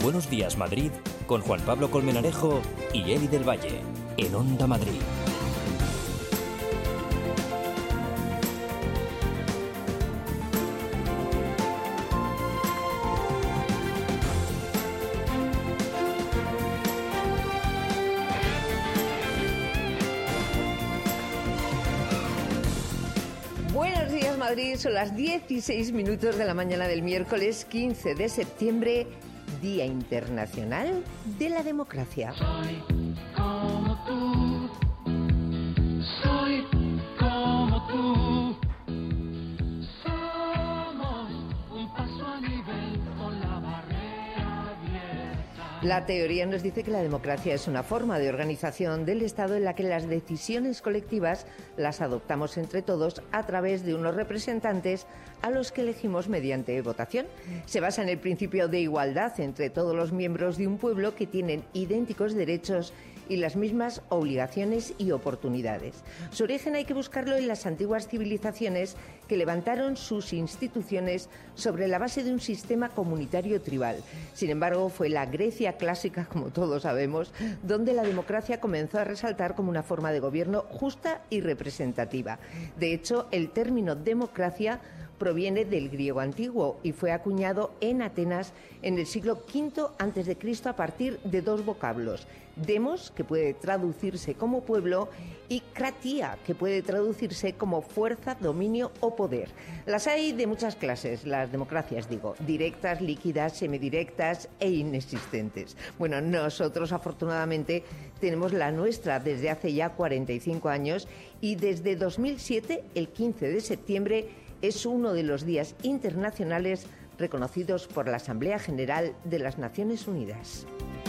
Buenos Días Madrid con Juan Pablo Colmenarejo y Eli del Valle en Onda Madrid. Buenos días Madrid, son las 16 minutos de la mañana del miércoles 15 de septiembre, Día Internacional de la Democracia. Soy como tú, soy como tú, somos un paso a nivel con la barrera abierta. La teoría nos dice que la democracia es una forma de organización del Estado en la que las decisiones colectivas las adoptamos entre todos a través de unos representantes a los que elegimos mediante votación. Se basa en el principio de igualdad entre todos los miembros de un pueblo que tienen idénticos derechos y las mismas obligaciones y oportunidades. Su origen hay que buscarlo en las antiguas civilizaciones que levantaron sus instituciones sobre la base de un sistema comunitario tribal. Sin embargo, fue la Grecia clásica, como todos sabemos, donde la democracia comenzó a resaltar como una forma de gobierno justa y representativa. De hecho, el término democracia proviene del griego antiguo y fue acuñado en Atenas en el siglo V a.C. a partir de dos vocablos: demos, que puede traducirse como pueblo, y kratia, que puede traducirse como fuerza, dominio o poder. Las hay de muchas clases, las democracias, digo, directas, líquidas, semidirectas e inexistentes. Bueno, nosotros afortunadamente tenemos la nuestra desde hace ya 45 años y desde 2007, el 15 de septiembre, es uno de los días internacionales reconocidos por la Asamblea General de las Naciones Unidas.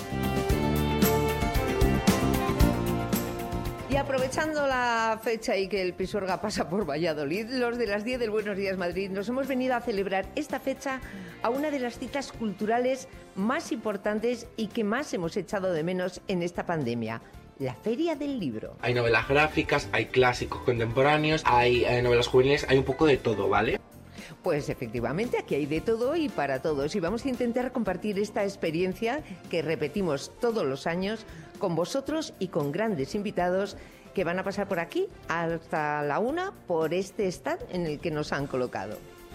Y aprovechando la fecha y que el Pisuerga pasa por Valladolid, los de las 10 del Buenos Días Madrid nos hemos venido a celebrar esta fecha a una de las citas culturales más importantes y que más hemos echado de menos en esta pandemia: la Feria del Libro. Hay novelas gráficas, hay clásicos contemporáneos, hay novelas juveniles, hay un poco de todo, ¿vale? Pues efectivamente, aquí hay de todo y para todos. Y vamos a intentar compartir esta experiencia que repetimos todos los años con vosotros y con grandes invitados que van a pasar por aquí hasta la 1 por este stand en el que nos han colocado.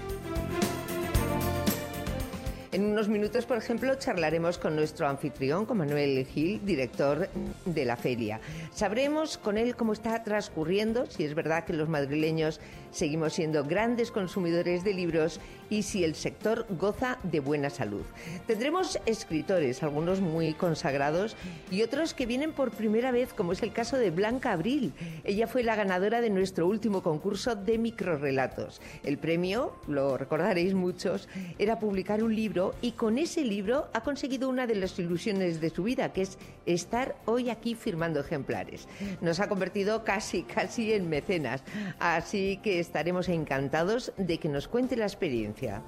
En unos minutos, por ejemplo, charlaremos con nuestro anfitrión, con Manuel Gil, director de la feria. Sabremos con él cómo está transcurriendo, si es verdad que los madrileños seguimos siendo grandes consumidores de libros y si el sector goza de buena salud. Tendremos escritores, algunos muy consagrados y otros que vienen por primera vez, como es el caso de Blanca Abril. Ella fue la ganadora de nuestro último concurso de microrrelatos. El premio, lo recordaréis muchos, era publicar un libro y con ese libro ha conseguido una de las ilusiones de su vida, que es estar hoy aquí firmando ejemplares. Nos ha convertido casi en mecenas, así que estaremos encantados de que nos cuente la experiencia.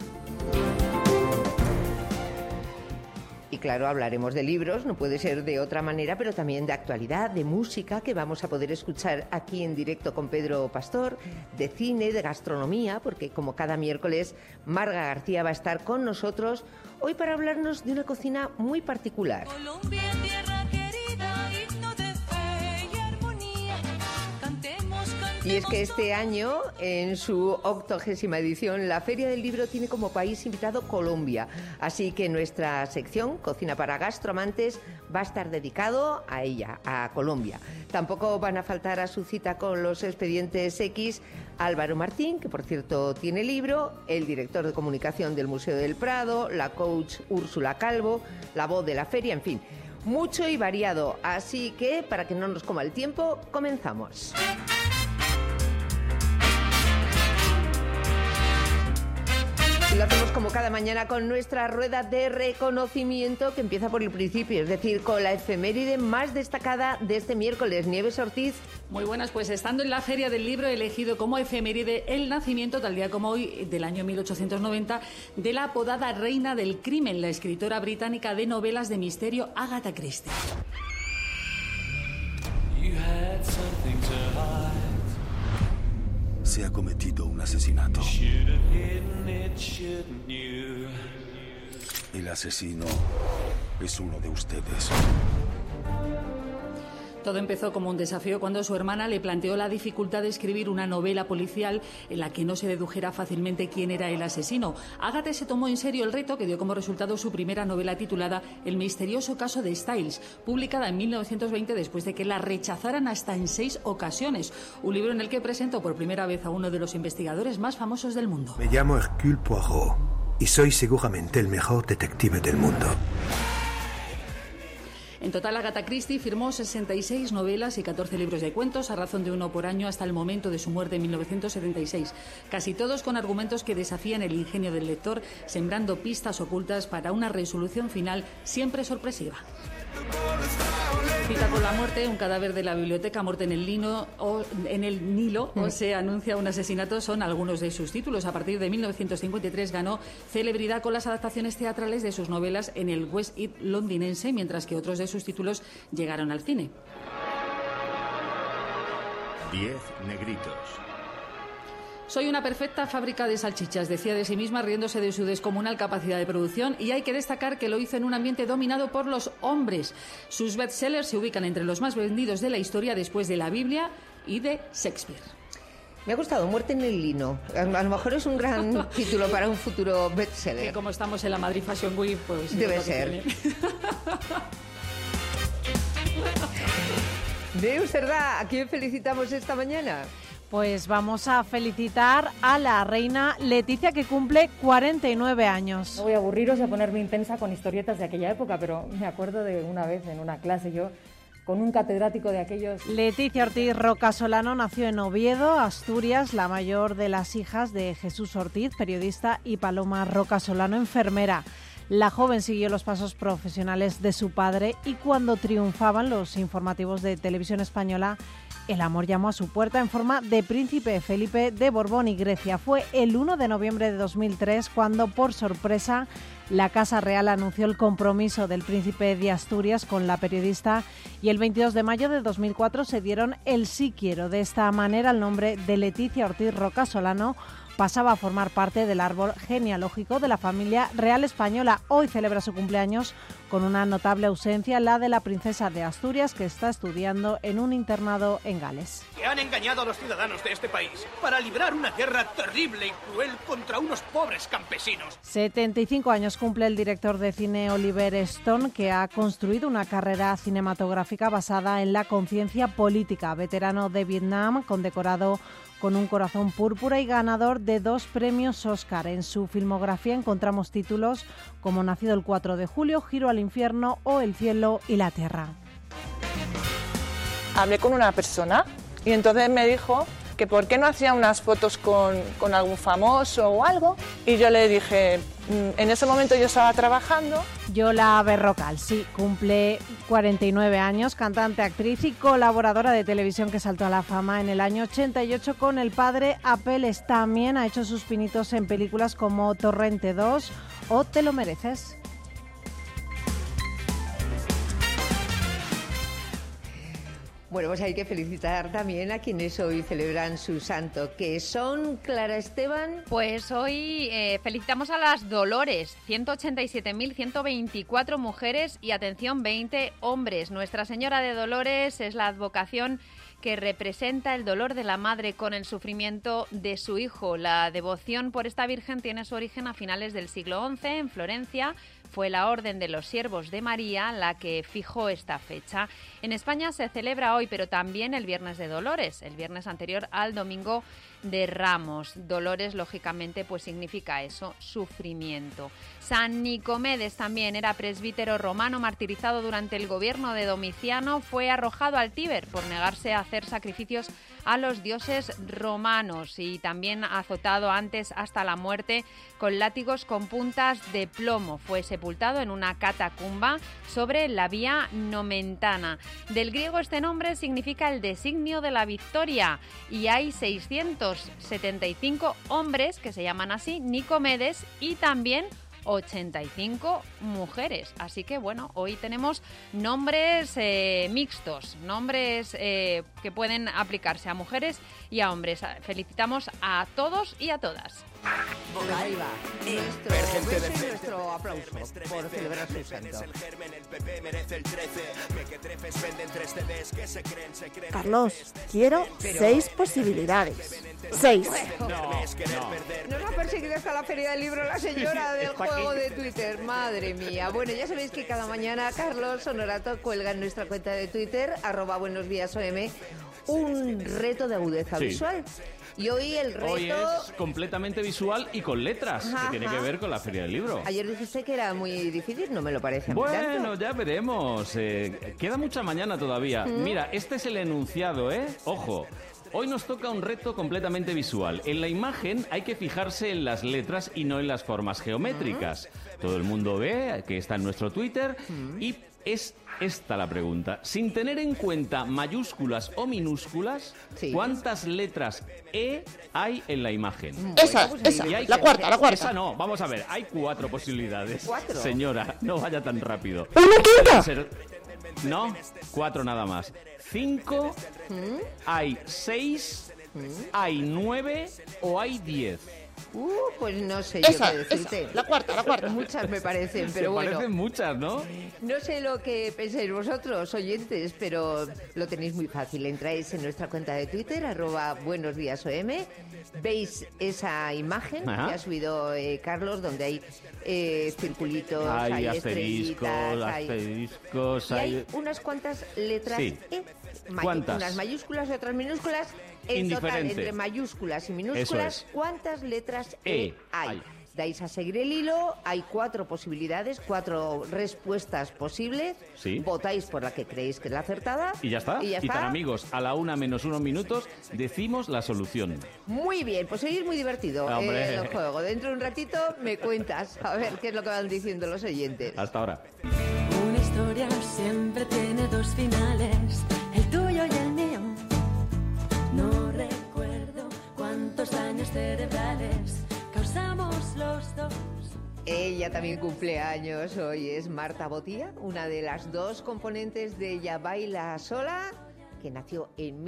Y claro, hablaremos de libros, no puede ser de otra manera, pero también de actualidad, de música, que vamos a poder escuchar aquí en directo con Pedro Pastor, de cine, de gastronomía, porque como cada miércoles, Marga García va a estar con nosotros hoy para hablarnos de una cocina muy particular. Colombia, tierra querida, himno de fe y armonía, cantemos. Y es que este año, en su 80ª edición, la Feria del Libro tiene como país invitado Colombia. Así que nuestra sección, Cocina para Gastroamantes, va a estar dedicado a ella, a Colombia. Tampoco van a faltar a su cita con los expedientes X Álvaro Martín, que por cierto tiene libro, el director de comunicación del Museo del Prado, la coach Úrsula Calvo, la voz de la feria, en fin, mucho y variado. Así que, para que no nos coma el tiempo, comenzamos. Y lo hacemos como cada mañana con nuestra rueda de reconocimiento que empieza por el principio, es decir, con la efeméride más destacada de este miércoles. Nieves Ortiz. Muy buenas, pues estando en la Feria del Libro he elegido como efeméride el nacimiento, tal día como hoy, del año 1890, de la apodada Reina del Crimen, la escritora británica de novelas de misterio Agatha Christie. Se ha cometido un asesinato. El asesino es uno de ustedes. Todo empezó como un desafío cuando su hermana le planteó la dificultad de escribir una novela policial en la que no se dedujera fácilmente quién era el asesino. Agathe se tomó en serio el reto, que dio como resultado su primera novela titulada El misterioso caso de Styles, publicada en 1920 después de que la rechazaran hasta en 6 ocasiones. Un libro en el que presentó por primera vez a uno de los investigadores más famosos del mundo. Me llamo Hercule Poirot y soy seguramente el mejor detective del mundo. En total, Agatha Christie firmó 66 novelas y 14 libros de cuentos, a razón de uno por año hasta el momento de su muerte en 1976. Casi todos con argumentos que desafían el ingenio del lector, sembrando pistas ocultas para una resolución final siempre sorpresiva. Cita con la muerte, un cadáver de la biblioteca, muerte en el Nilo o se anuncia un asesinato, son algunos de sus títulos. A partir de 1953 ganó celebridad con las adaptaciones teatrales de sus novelas en el West End londinense, mientras que otros de sus títulos llegaron al cine. 10 negritos. Soy una perfecta fábrica de salchichas, decía de sí misma, riéndose de su descomunal capacidad de producción, y hay que destacar que lo hizo en un ambiente dominado por los hombres. Sus bestsellers se ubican entre los más vendidos de la historia después de la Biblia y de Shakespeare. Me ha gustado Muerte en el Lino. A lo mejor es un gran título para un futuro bestseller. Que como estamos en la Madrid Fashion Week, pues... Debe ser. Neus Cerdá, ¿a quién felicitamos esta mañana? Pues vamos a felicitar a la reina Leticia, que cumple 49 años. No voy a aburriros y a ponerme intensa con historietas de aquella época, pero me acuerdo de una vez en una clase yo con un catedrático de aquellos... Leticia Ortiz Rocasolano nació en Oviedo, Asturias, la mayor de las hijas de Jesús Ortiz, periodista, y Paloma Rocasolano, enfermera. La joven siguió los pasos profesionales de su padre y cuando triunfaban los informativos de Televisión Española, el amor llamó a su puerta en forma de príncipe Felipe de Borbón y Grecia. Fue el 1 de noviembre de 2003 cuando, por sorpresa, la Casa Real anunció el compromiso del príncipe de Asturias con la periodista y el 22 de mayo de 2004 se dieron el sí quiero. De esta manera, el nombre de Leticia Ortiz Rocasolano pasaba a formar parte del árbol genealógico de la familia real española. Hoy celebra su cumpleaños con una notable ausencia, la de la princesa de Asturias, que está estudiando en un internado en Gales. Que han engañado a los ciudadanos de este país para librar una guerra terrible y cruel contra unos pobres campesinos. 75 años cumple el director de cine Oliver Stone, que ha construido una carrera cinematográfica basada en la conciencia política. Veterano de Vietnam, condecorado con un corazón púrpura y ganador de 2 premios Oscar. En su filmografía encontramos títulos como Nacido el 4 de julio, Giro al infierno o El cielo y la tierra. Hablé con una persona y entonces me dijo que por qué no hacía unas fotos con algún famoso o algo. Y yo le dije, en ese momento yo estaba trabajando. Yola Berrocal, sí, cumple 49 años, cantante, actriz y colaboradora de televisión que saltó a la fama en el año 88 con el padre Apeles. También ha hecho sus pinitos en películas como Torrente 2 o Te lo mereces. Bueno, pues hay que felicitar también a quienes hoy celebran su santo, que son Clara Esteban. Pues hoy felicitamos a las Dolores, 187.124 mujeres y, atención, 20 hombres. Nuestra Señora de Dolores es la advocación que representa el dolor de la madre con el sufrimiento de su hijo. La devoción por esta Virgen tiene su origen a finales del siglo XI en Florencia. Fue la Orden de los Siervos de María la que fijó esta fecha. En España se celebra hoy, pero también el Viernes de Dolores, el viernes anterior al Domingo de Ramos. Dolores, lógicamente, pues significa eso, sufrimiento. San Nicomedes también era presbítero romano martirizado durante el gobierno de Domiciano. Fue arrojado al Tíber por negarse a hacer sacrificios a los dioses romanos y también azotado antes hasta la muerte con látigos con puntas de plomo. Fue sepultado en una catacumba sobre la Vía Nomentana. Del griego este nombre significa el designio de la victoria y hay 675 hombres que se llaman así, Nicomedes, y también 85 mujeres. Así que bueno, hoy tenemos nombres mixtos, nombres que pueden aplicarse a mujeres y a hombres. Felicitamos a todos y a todas. Pues ahí va, nuestro beso y nuestro aplauso por celebrar su santo. Carlos, quiero 6 posibilidades. 6. Nos ha perseguido hasta la Feria del Libro la señora del juego de Twitter. Madre mía. Bueno, ya sabéis que cada mañana Carlos Honorato cuelga en nuestra cuenta de Twitter, @buenosdiasom, un reto de agudeza visual. Y hoy el reto... Hoy es completamente visual y con letras, que tiene que ver con la Feria del Libro. Ayer dijiste que era muy difícil, no me lo parece a mí tanto. Bueno, ya veremos. Queda mucha mañana todavía. Mira, este es el enunciado, ¿eh? Ojo. Hoy nos toca un reto completamente visual. En la imagen hay que fijarse en las letras y no en las formas geométricas. Todo el mundo ve que está en nuestro Twitter y es esta la pregunta. Sin tener en cuenta mayúsculas o minúsculas, ¿cuántas letras E hay en la imagen? Esa, la cuarta. Esa no, vamos a ver, hay 4 posibilidades. ¿4? Señora, no vaya tan rápido. ¿Una quinta? No, 4 nada más. 5, hay 6, hay 9 o hay 10. Pues no sé yo qué decirte. Esa, la cuarta. Muchas me parecen, pero bueno. Parecen muchas, ¿no? No sé lo que pensáis vosotros, oyentes, pero lo tenéis muy fácil. Entráis en nuestra cuenta de Twitter, @buenosdiasom, veis esa imagen que ha subido Carlos, donde hay circulitos, hay asteriscos, y hay unas cuantas letras E. ¿Cuántas? Unas mayúsculas y otras minúsculas. En total, entre mayúsculas y minúsculas, ¿cuántas letras E hay? Dais a seguir el hilo, hay 4 posibilidades, 4 respuestas posibles. Sí. Votáis por la que creéis que es la acertada. Y ya está. Y tan amigos, a la 1 menos 1 minutos decimos la solución. Muy bien, pues hoy es muy divertido el juego. Dentro de un ratito me cuentas a ver qué es lo que van diciendo los oyentes. Hasta ahora. Una historia siempre tiene 2 finales, el tuyo y el mío. No recuerdo cuántos daños cerebrales causamos los dos. Ella también cumple años. Hoy es Marta Botía, una de las 2 componentes de Ya Baila Sola, que nació en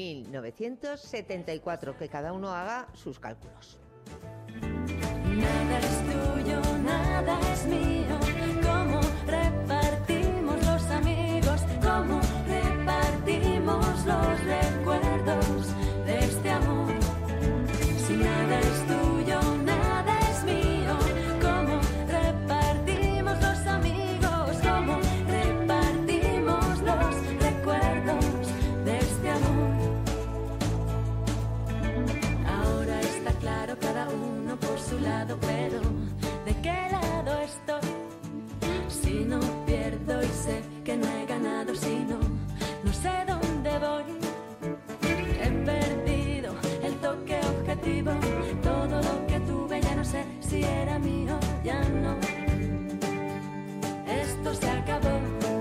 1974. Que cada uno haga sus cálculos. Nada es tuyo, nada es mío. ¿Cómo repartimos los amigos? ¿Cómo repartimos los recuerdos de este amor? Si nada es tuyo, nada es mío. ¿Cómo repartimos los amigos? ¿Cómo repartimos los recuerdos de este amor? Ahora está claro cada uno por su lado, pero ¿de qué lado estoy? Si no pierdo y sé que no he ganado, si no sé dónde voy. He perdido el toque objetivo, todo lo que tuve ya no sé si era mío, ya no. Esto se acabó.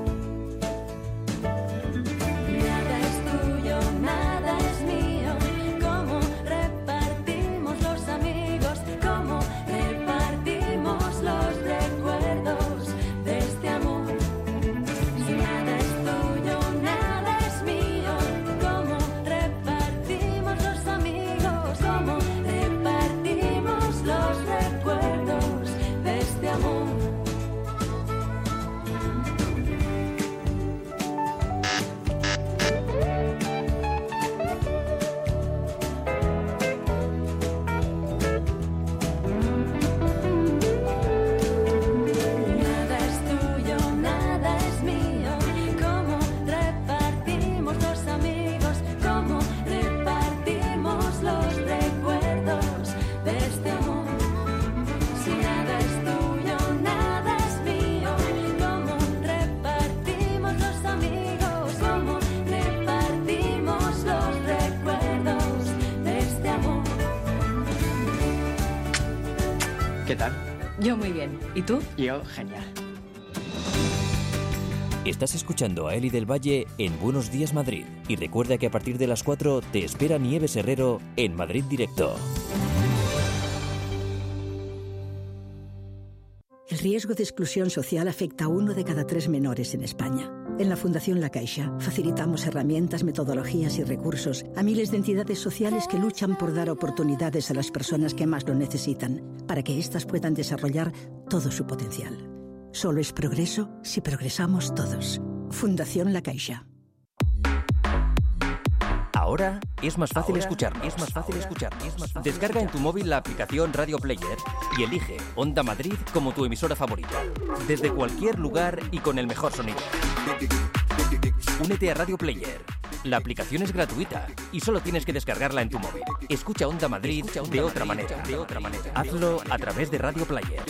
Nada es tuyo, nada es mío. ¿Cómo repartimos los amigos? ¿Cómo repartimos los recuerdos de este amor? Si nada es tuyo, nada es mío. ¿Cómo repartimos los amigos? ¿Cómo repartimos los recuerdos de este amor? Nada es tuyo, nada es mío. ¿Cómo repartimos los amigos? ¿Cómo repartimos los recuerdos de este amor? Si nada es tuyo, nada es mío. ¿Cómo repartimos los amigos? ¿Cómo repartimos los recuerdos de este amor? ¿Qué tal? Yo muy bien. ¿Y tú? Yo, genial. Estás escuchando a Eli del Valle en Buenos Días Madrid. Y recuerda que a partir de las 4 te espera Nieves Herrero en Madrid Directo. El riesgo de exclusión social afecta a 1 de cada 3 menores en España. En la Fundación La Caixa facilitamos herramientas, metodologías y recursos a miles de entidades sociales que luchan por dar oportunidades a las personas que más lo necesitan, para que éstas puedan desarrollar todo su potencial. Solo es progreso si progresamos todos. Fundación La Caixa. Ahora es más fácil escucharnos. Descarga en tu móvil la aplicación Radio Player y elige Onda Madrid como tu emisora favorita. Desde cualquier lugar y con el mejor sonido. Únete a Radio Player. La aplicación es gratuita y solo tienes que descargarla en tu móvil. Escucha Onda Madrid de otra manera. Hazlo a través de Radio Player.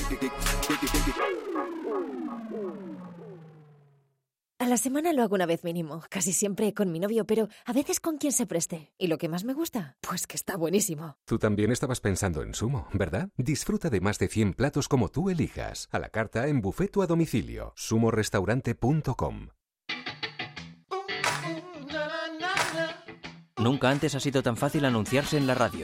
A la semana lo hago una vez mínimo, casi siempre con mi novio, pero a veces con quien se preste. ¿Y lo que más me gusta? Pues que está buenísimo. Tú también estabas pensando en Sumo, ¿verdad? Disfruta de más de 100 platos como tú elijas, a la carta, en buffet o a domicilio. sumorestaurante.com. Nunca antes ha sido tan fácil anunciarse en la radio.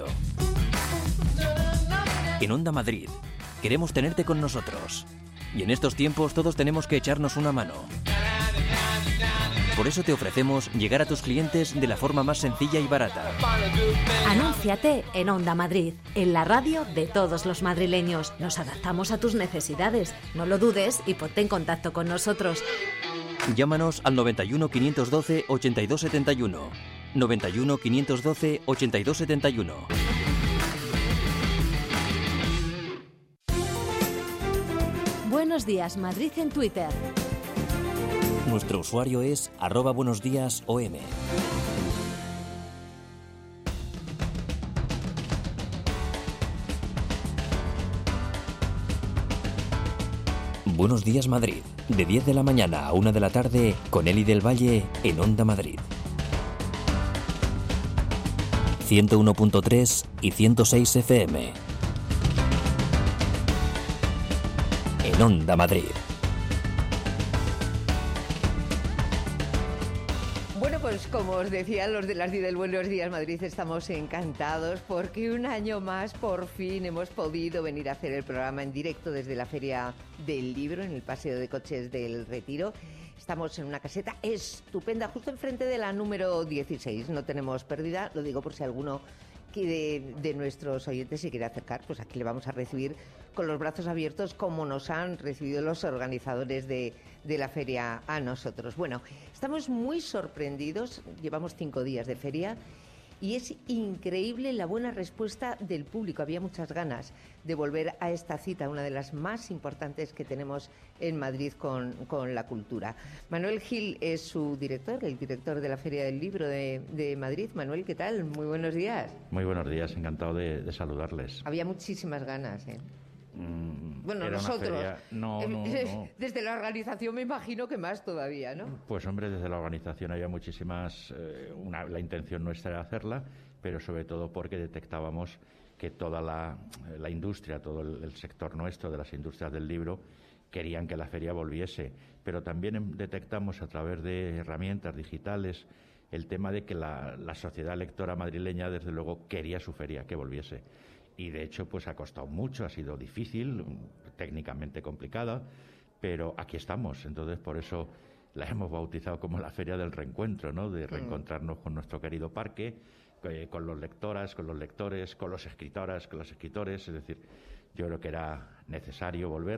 En Onda Madrid, queremos tenerte con nosotros. Y en estos tiempos todos tenemos que echarnos una mano. Por eso te ofrecemos llegar a tus clientes de la forma más sencilla y barata. Anúnciate en Onda Madrid, en la radio de todos los madrileños. Nos adaptamos a tus necesidades. No lo dudes y ponte en contacto con nosotros. Llámanos al 91 512 8271. 91 512 8271. Buenos días, Madrid en Twitter. Nuestro usuario es @buenosdiasom. Buenos días Madrid, de 10 de la mañana a 1 de la tarde, con Eli del Valle en Onda Madrid. 101.3 y 106 FM. En Onda Madrid. Bueno, pues como os decía, los de las 10 del Buenos Días Madrid estamos encantados porque un año más por fin hemos podido venir a hacer el programa en directo desde la Feria del Libro en el Paseo de Coches del Retiro. Estamos en una caseta estupenda, justo enfrente de la número 16. No tenemos pérdida, lo digo por si alguno de nuestros oyentes se quiere acercar, pues aquí le vamos a recibir con los brazos abiertos como nos han recibido los organizadores de la feria a nosotros. Bueno, estamos muy sorprendidos, llevamos 5 días de feria y es increíble la buena respuesta del público. Había muchas ganas de volver a esta cita, una de las más importantes que tenemos en Madrid con la cultura. Manuel Gil es su director, el director de la Feria del Libro de Madrid. Manuel, ¿qué tal? Muy buenos días. Muy buenos días, encantado de saludarles. Había muchísimas ganas, ¿eh? Bueno, Era nosotros, una feria... No. Desde la organización me imagino que más todavía, ¿no? Pues hombre, desde la organización había muchísimas... la intención nuestra era hacerla, pero sobre todo porque detectábamos que toda la industria, todo el sector nuestro de las industrias del libro, querían que la feria volviese. Pero también detectamos a través de herramientas digitales el tema de que la sociedad lectora madrileña, desde luego, quería su feria, que volviese. Y de hecho pues ha costado mucho, ha sido difícil, técnicamente complicada, pero aquí estamos. Entonces por eso la hemos bautizado como la Feria del Reencuentro, ¿no? De reencontrarnos con nuestro querido parque, con los lectoras, con los lectores, con los escritoras, con los escritores. Es decir, yo creo que era necesario volver.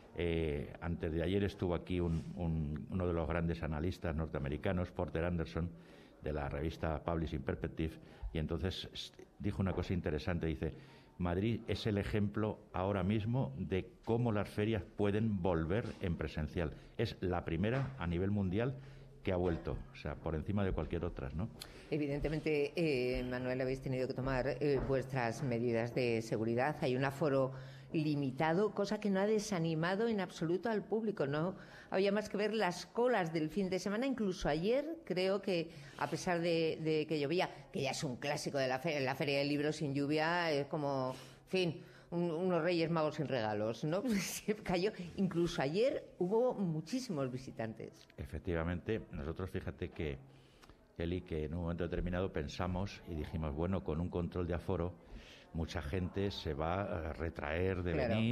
Antes de ayer estuvo aquí uno de los grandes analistas norteamericanos, Porter Anderson, de la revista Publishing Perspective, y entonces dijo una cosa interesante. Dice: Madrid es el ejemplo ahora mismo de cómo las ferias pueden volver en presencial. Es la primera a nivel mundial que ha vuelto, o sea, por encima de cualquier otra, ¿no? Evidentemente, Manuel, habéis tenido que tomar vuestras medidas de seguridad. Hay un aforo limitado, cosa que no ha desanimado en absoluto al público, ¿no? Había más que ver las colas del fin de semana. Incluso ayer creo que, a pesar de que llovía, que ya es un clásico de la Feria del Libro, sin lluvia es como, en fin, unos Reyes Magos sin regalos, ¿no? Se cayó. Incluso ayer hubo muchísimos visitantes. Efectivamente, nosotros, fíjate que, Eli, que en un momento determinado pensamos y dijimos, bueno, con un control de aforo mucha gente se va a retraer de venir,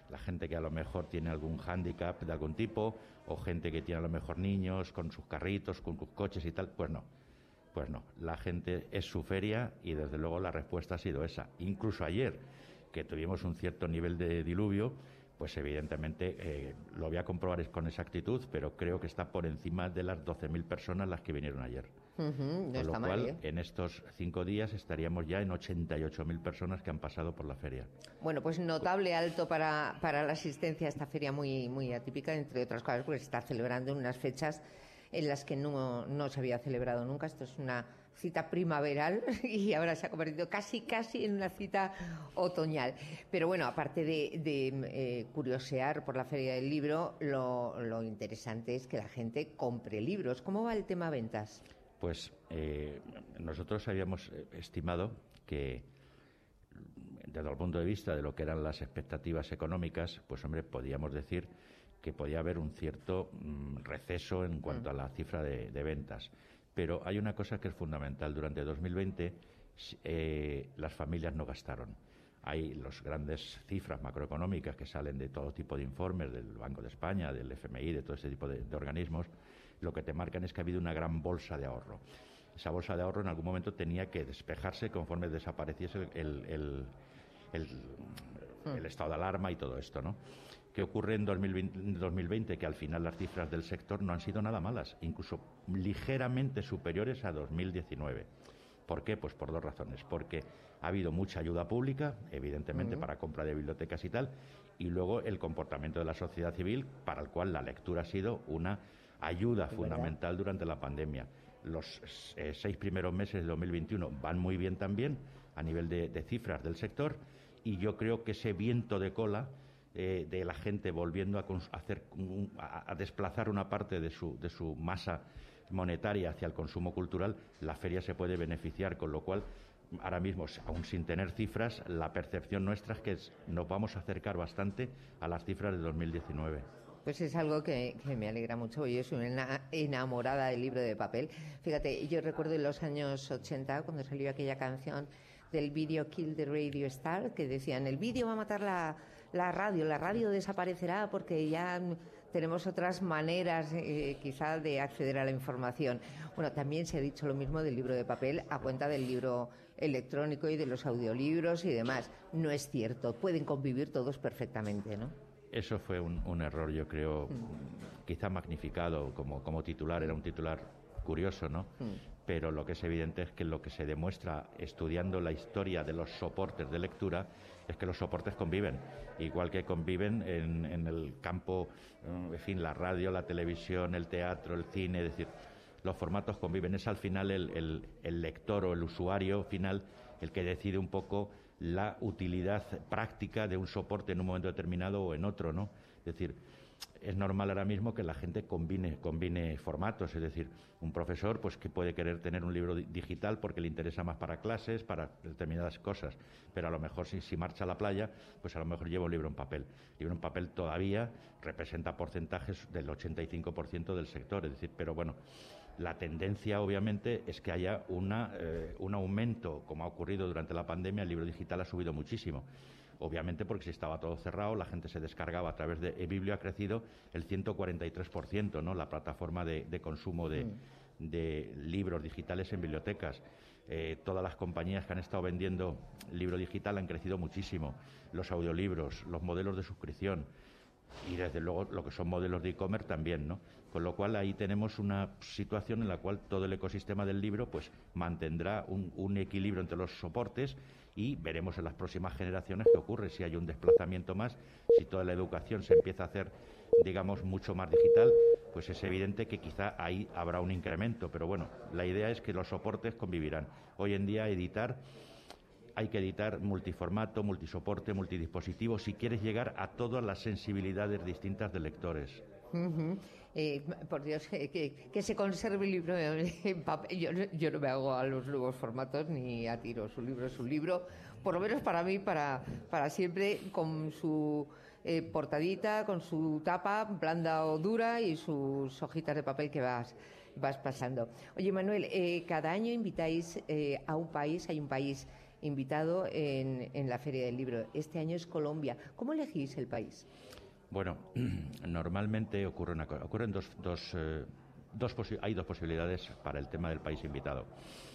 la gente que a lo mejor tiene algún hándicap de algún tipo, o gente que tiene a lo mejor niños con sus carritos, con sus coches y tal. Pues no, la gente es su feria y desde luego la respuesta ha sido esa. Incluso ayer, que tuvimos un cierto nivel de diluvio, pues evidentemente lo voy a comprobar con exactitud, pero creo que está por encima de las 12.000 personas las que vinieron ayer. No Con lo está cual, mal, en estos 5 días estaríamos ya en 88.000 personas que han pasado por la feria. Bueno, pues notable alto para la asistencia a esta feria muy atípica, entre otras cosas, porque se está celebrando en unas fechas en las que no se había celebrado nunca. Esto es una cita primaveral y ahora se ha convertido casi en una cita otoñal. Pero bueno, aparte de curiosear por la Feria del Libro, lo interesante es que la gente compre libros. ¿Cómo va el tema ventas? Pues nosotros habíamos estimado que, desde el punto de vista de lo que eran las expectativas económicas, pues hombre, podíamos decir que podía haber un cierto receso en cuanto a la cifra de ventas. Pero hay una cosa que es fundamental. Durante 2020 las familias no gastaron. Hay las grandes cifras macroeconómicas que salen de todo tipo de informes, del Banco de España, del FMI, de todo ese tipo de organismos. Lo que te marcan es que ha habido una gran bolsa de ahorro. Esa bolsa de ahorro en algún momento tenía que despejarse conforme desapareciese el estado de alarma y todo esto, ¿no? ¿Qué ocurre en 2020? Que al final las cifras del sector no han sido nada malas, incluso ligeramente superiores a 2019. ¿Por qué? Pues por dos razones. Porque ha habido mucha ayuda pública, evidentemente, para compra de bibliotecas y tal, y luego el comportamiento de la sociedad civil, para el cual la lectura ha sido una ayuda fundamental durante la pandemia. Los 6 primeros meses de 2021 van muy bien también a nivel de cifras del sector, y yo creo que ese viento de cola de la gente volviendo a desplazar una parte de su masa monetaria hacia el consumo cultural, la feria se puede beneficiar, con lo cual ahora mismo, aún sin tener cifras, la percepción nuestra es que nos vamos a acercar bastante a las cifras de 2019. Pues es algo que me alegra mucho. Yo soy una enamorada del libro de papel. Fíjate, yo recuerdo en los años 80, cuando salió aquella canción del vídeo Kill the Radio Star, que decían, el vídeo va a matar la radio desaparecerá porque ya tenemos otras maneras quizá de acceder a la información. Bueno, también se ha dicho lo mismo del libro de papel a cuenta del libro electrónico y de los audiolibros y demás. No es cierto, pueden convivir todos perfectamente, ¿no? Eso fue un error, yo creo, quizá magnificado como titular. Era un titular curioso, ¿no? Pero lo que es evidente es que lo que se demuestra estudiando la historia de los soportes de lectura es que los soportes conviven, igual que conviven en el campo, en fin, la radio, la televisión, el teatro, el cine, es decir, los formatos conviven. Es al final el lector o el usuario final el que decide un poco la utilidad práctica de un soporte en un momento determinado o en otro, ¿no? Es decir, es normal ahora mismo que la gente combine formatos, es decir, un profesor pues que puede querer tener un libro digital porque le interesa más para clases, para determinadas cosas, pero a lo mejor si marcha a la playa, pues a lo mejor lleva un libro en papel. El libro en papel todavía representa porcentajes del 85% del sector, es decir, pero bueno, la tendencia obviamente es que haya un aumento, como ha ocurrido durante la pandemia. El libro digital ha subido muchísimo. Obviamente porque si estaba todo cerrado, la gente se descargaba a través de eBiblio. Ha crecido el 143%, ¿no? La plataforma de consumo de libros digitales en bibliotecas. Todas las compañías que han estado vendiendo libro digital han crecido muchísimo. Los audiolibros, los modelos de suscripción y desde luego lo que son modelos de e-commerce también, ¿no? Con lo cual ahí tenemos una situación en la cual todo el ecosistema del libro pues mantendrá un equilibrio entre los soportes, y veremos en las próximas generaciones qué ocurre, si hay un desplazamiento más, si toda la educación se empieza a hacer, digamos, mucho más digital, pues es evidente que quizá ahí habrá un incremento, pero bueno, la idea es que los soportes convivirán. Hoy en día hay que editar multiformato, multisoporte, multidispositivo, si quieres llegar a todas las sensibilidades distintas de lectores. Por Dios, que se conserve el libro en papel. Yo no me hago a los nuevos formatos ni a tiro. Su libro es un libro, por lo menos para mí, para siempre, con su portadita, con su tapa blanda o dura y sus hojitas de papel que vas pasando. Oye, Manuel, cada año invitáis a un país, hay un país invitado en la Feria del Libro. Este año es Colombia. ¿Cómo elegís el país? Bueno, normalmente ocurren hay dos posibilidades para el tema del país invitado.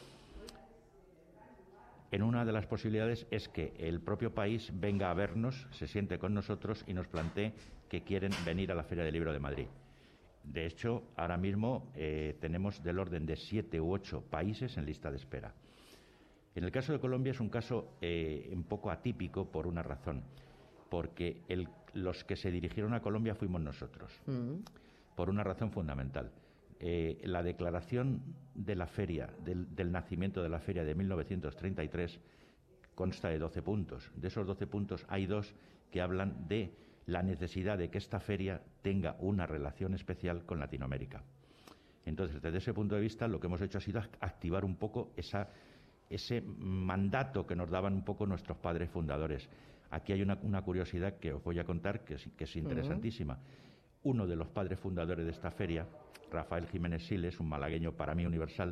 En una de las posibilidades es que el propio país venga a vernos, se siente con nosotros y nos plantee que quieren venir a la Feria del Libro de Madrid. De hecho, ahora mismo tenemos del orden de 7 u 8 países en lista de espera. En el caso de Colombia es un caso un poco atípico por una razón, porque los que se dirigieron a Colombia fuimos nosotros, por una razón fundamental. La declaración de la feria, del nacimiento de la feria de 1933, consta de 12 puntos. De esos 12 puntos hay 2 que hablan de la necesidad de que esta feria tenga una relación especial con Latinoamérica. Entonces, desde ese punto de vista, lo que hemos hecho ha sido activar un poco ese mandato que nos daban un poco nuestros padres fundadores. Aquí hay una curiosidad que os voy a contar que es interesantísima. Uno de los padres fundadores de esta feria, Rafael Jiménez Siles, un malagueño para mí universal,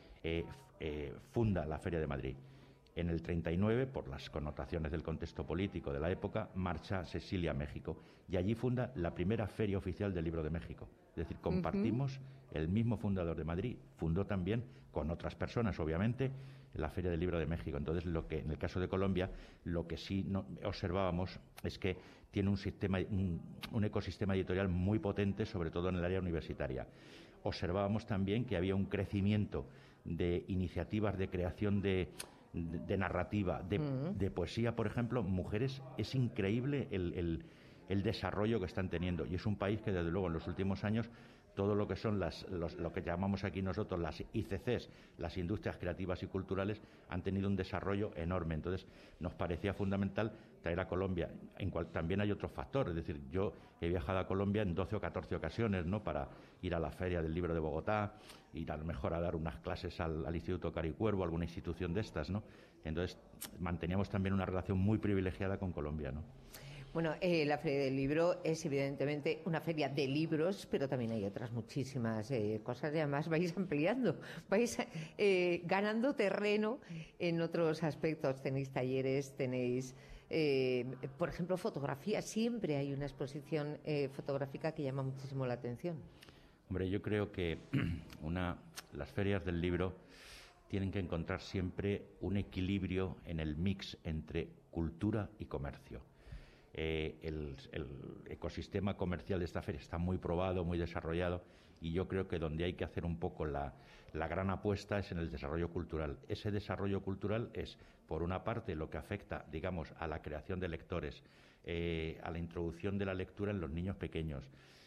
funda la Feria de Madrid. En el 39, por las connotaciones del contexto político de la época, marcha a Cecilia, México, y allí funda la primera Feria Oficial del Libro de México. Es decir, compartimos, el mismo fundador de Madrid fundó también, con otras personas obviamente, la Feria del Libro de México. Entonces, en el caso de Colombia, lo que sí observábamos es que tiene un ecosistema editorial muy potente, sobre todo en el área universitaria. Observábamos también que había un crecimiento de iniciativas de creación de narrativa, de poesía, por ejemplo. Mujeres, es increíble el desarrollo que están teniendo, y es un país que desde luego en los últimos años todo lo que son lo que llamamos aquí nosotros las ICCs, las industrias creativas y culturales, han tenido un desarrollo enorme. Entonces nos parecía fundamental traer a Colombia, también hay otro factor, es decir, yo he viajado a Colombia en 12 o 14 ocasiones, ¿no?, para ir a la Feria del Libro de Bogotá, ir a lo mejor a dar unas clases al Instituto Caricuervo, alguna institución de estas, ¿no? Entonces manteníamos también una relación muy privilegiada con Colombia, ¿no? Bueno, la Feria del Libro es evidentemente una feria de libros, pero también hay otras muchísimas cosas, y además vais ampliando, vais ganando terreno en otros aspectos. Tenéis talleres, tenéis, por ejemplo, fotografía. Siempre hay una exposición fotográfica que llama muchísimo la atención. Hombre, yo creo que las ferias del libro tienen que encontrar siempre un equilibrio en el mix entre cultura y comercio. El ecosistema comercial de esta feria está muy probado, muy desarrollado, y yo creo que donde hay que hacer un poco la gran apuesta es en el desarrollo cultural. Ese desarrollo cultural es, por una parte, lo que afecta, digamos, a la creación de lectores, a la introducción de la lectura en los niños pequeños,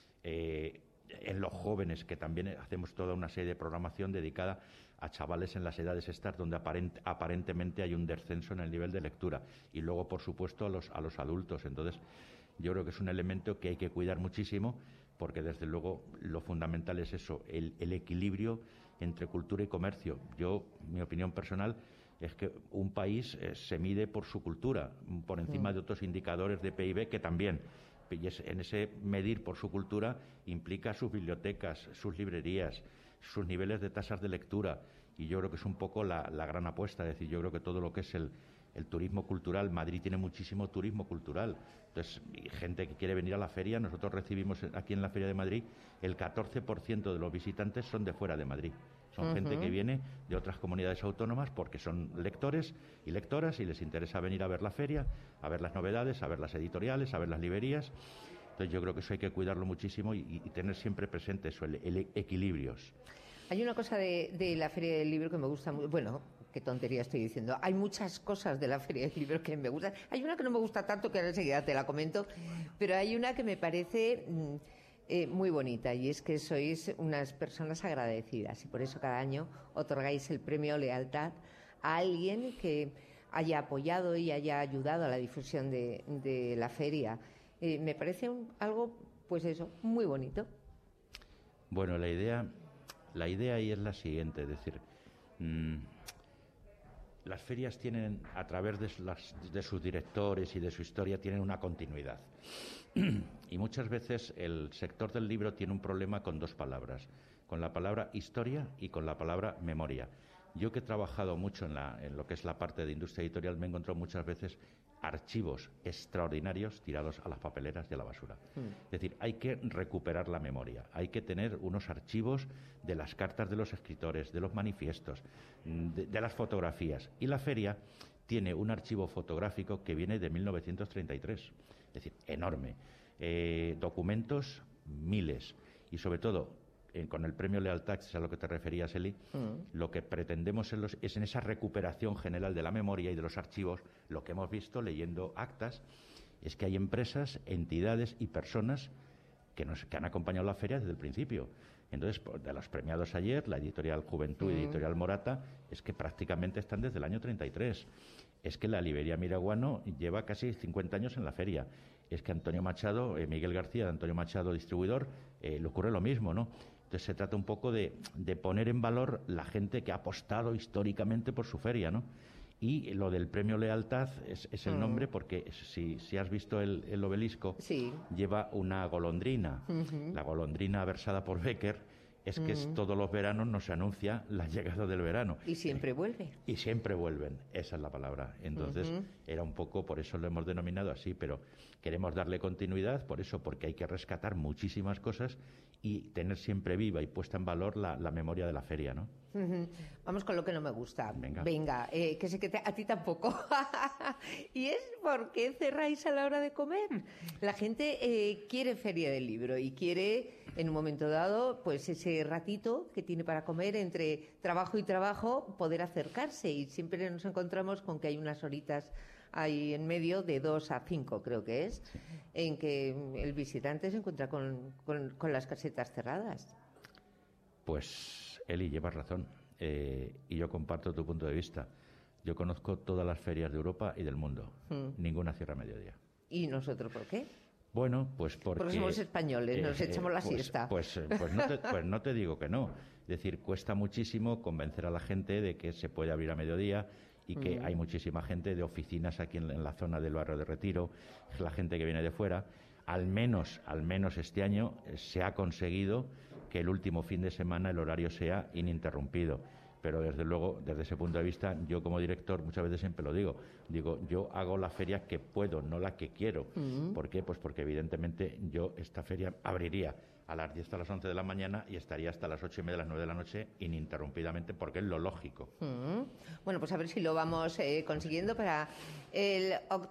en los jóvenes, que también hacemos toda una serie de programación dedicada a chavales en las edades estas donde aparentemente hay un descenso en el nivel de lectura, y luego, por supuesto, a los adultos. Entonces, yo creo que es un elemento que hay que cuidar muchísimo, porque desde luego lo fundamental es eso, el equilibrio entre cultura y comercio. Mi opinión personal es que un país se mide por su cultura, por encima de otros indicadores de PIB que también. Y en ese medir por su cultura implica sus bibliotecas, sus librerías, sus niveles de tasas de lectura, y yo creo que es un poco la gran apuesta. Es decir, yo creo que todo lo que es el turismo cultural, Madrid tiene muchísimo turismo cultural. Entonces, gente que quiere venir a la feria, nosotros recibimos aquí en la Feria de Madrid, el 14% de los visitantes son de fuera de Madrid. Son gente que viene de otras comunidades autónomas porque son lectores y lectoras y les interesa venir a ver la feria, a ver las novedades, a ver las editoriales, a ver las librerías. Entonces yo creo que eso hay que cuidarlo muchísimo y tener siempre presente eso, el equilibrios. Hay una cosa de la Feria del Libro que me gusta mucho. Bueno, qué tontería estoy diciendo. Hay muchas cosas de la Feria del Libro que me gustan. Hay una que no me gusta tanto, que ahora enseguida te la comento, pero hay una que me parece muy bonita, y es que sois unas personas agradecidas, y por eso cada año otorgáis el premio Lealtad a alguien que haya apoyado y haya ayudado a la difusión de la feria. Me parece algo, pues eso, muy bonito. Bueno, la idea ahí es la siguiente, es decir, las ferias tienen, a través de sus directores y de su historia, tienen una continuidad. Y muchas veces el sector del libro tiene un problema con dos palabras, con la palabra historia y con la palabra memoria. Yo que he trabajado mucho en lo que es la parte de industria editorial, me he encontrado muchas veces archivos extraordinarios tirados a las papeleras y a la basura. Es decir, hay que recuperar la memoria, hay que tener unos archivos de las cartas de los escritores, de los manifiestos, de las fotografías. Y la feria tiene un archivo fotográfico que viene de 1933, es decir, enorme. Documentos, miles. Y sobre todo, con el premio Lealtad, que es a lo que te referías, Eli, lo que pretendemos es en esa recuperación general de la memoria y de los archivos, lo que hemos visto leyendo actas, es que hay empresas, entidades y personas que han acompañado la feria desde el principio. Entonces, de los premiados ayer, la editorial Juventud y editorial Morata, es que prácticamente están desde el año 33. Es que la librería Miraguano lleva casi 50 años en la feria. Es que Antonio Machado, Miguel García de Antonio Machado, distribuidor, le ocurre lo mismo, ¿no? Entonces se trata un poco de poner en valor la gente que ha apostado históricamente por su feria, ¿no? Y lo del premio Lealtad es el nombre porque si has visto el obelisco, lleva una golondrina. La golondrina versada por Becker es que todos los veranos nos anuncia la llegada del verano. Y siempre vuelve. Y siempre vuelven, esa es la palabra. Entonces, era un poco, por eso lo hemos denominado así, pero queremos darle continuidad, por eso, porque hay que rescatar muchísimas cosas y tener siempre viva y puesta en valor la memoria de la feria, ¿no? Vamos con lo que no me gusta. Venga, que sé que a ti tampoco. Y es ¿por qué cerráis a la hora de comer? La gente quiere feria del libro y quiere, en un momento dado, pues ese ratito que tiene para comer entre trabajo y trabajo, poder acercarse. Y siempre nos encontramos con que hay unas horitas ahí en medio, de 2 a 5 creo que es, en que el visitante se encuentra con las casetas cerradas. Pues, Eli, llevas razón. Y yo comparto tu punto de vista. Yo conozco todas las ferias de Europa y del mundo. Ninguna cierra a mediodía. ¿Y nosotros por qué? Bueno, pues porque somos españoles, nos echamos la siesta. Pues no te digo que no. Es decir, cuesta muchísimo convencer a la gente de que se puede abrir a mediodía y que hay muchísima gente de oficinas aquí en la zona del barrio de Retiro, es la gente que viene de fuera. Al menos este año se ha conseguido que el último fin de semana el horario sea ininterrumpido. Pero desde luego, desde ese punto de vista, yo como director muchas veces siempre lo digo, yo hago la feria que puedo, no la que quiero. ¿Por qué? Pues porque evidentemente yo esta feria abriría a las 10 a las 11 de la mañana y estaría hasta las 8:30 a las 9 de la noche ininterrumpidamente, porque es lo lógico. Bueno, pues a ver si lo vamos consiguiendo para el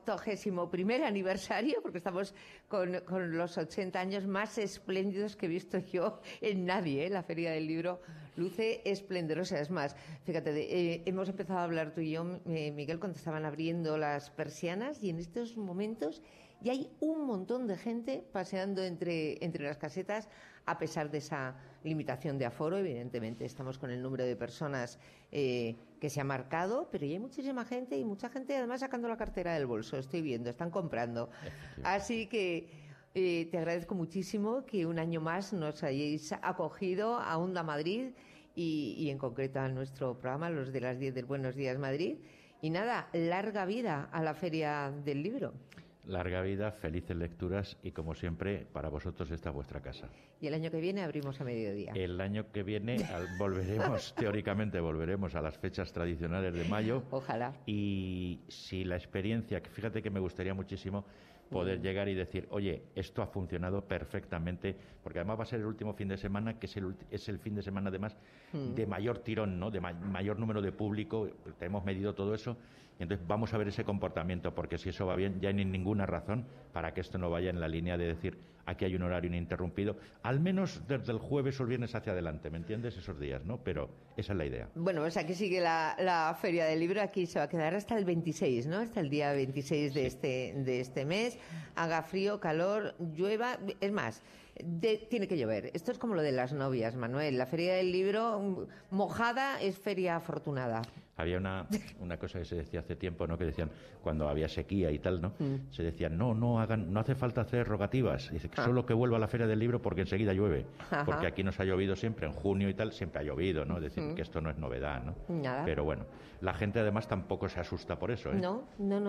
81º aniversario, porque estamos con los 80 años más espléndidos que he visto yo en nadie. La Feria del Libro luce esplendorosa. Es más, fíjate, hemos empezado a hablar tú y yo, Miguel, cuando estaban abriendo las persianas, y en estos momentos ya hay un montón de gente paseando entre las casetas, a pesar de esa limitación de aforo. Evidentemente estamos con el número de personas que se ha marcado, pero ya hay muchísima gente, y mucha gente además sacando la cartera del bolso. Estoy viendo, están comprando. Así que te agradezco muchísimo que un año más nos hayáis acogido a Onda Madrid y en concreto a nuestro programa, los de las 10 del Buenos Días Madrid. Y nada, larga vida a la Feria del Libro. Larga vida, felices lecturas y, como siempre, para vosotros esta es vuestra casa. Y el año que viene abrimos a mediodía. El año que viene teóricamente volveremos a las fechas tradicionales de mayo. Ojalá. Y si la experiencia, que fíjate que me gustaría muchísimo poder llegar y decir, oye, esto ha funcionado perfectamente, porque además va a ser el último fin de semana, que es el fin de semana además de mayor tirón, ¿no? De mayor número de público. Hemos medido todo eso. Entonces vamos a ver ese comportamiento, porque si eso va bien, ya no hay ninguna razón para que esto no vaya en la línea de decir, aquí hay un horario ininterrumpido, al menos desde el jueves o el viernes hacia adelante, ¿me entiendes? Esos días, ¿no? Pero esa es la idea. Bueno, pues aquí sigue la Feria del Libro, aquí se va a quedar hasta el 26, ¿no? Hasta el día 26 de este mes. Haga frío, calor, llueva, es más, tiene que llover. Esto es como lo de las novias, Manuel. La Feria del Libro mojada es feria afortunada. Había una cosa que se decía hace tiempo, ¿no? Que decían, cuando había sequía y tal, ¿no? Se decían, no hace falta hacer rogativas. Dice, solo que vuelva a la Feria del Libro porque enseguida llueve. Porque aquí nos ha llovido siempre, en junio y tal, siempre ha llovido, ¿no? Es decir, que esto no es novedad, ¿no? Nada. Pero bueno, la gente además tampoco se asusta por eso, ¿eh? No.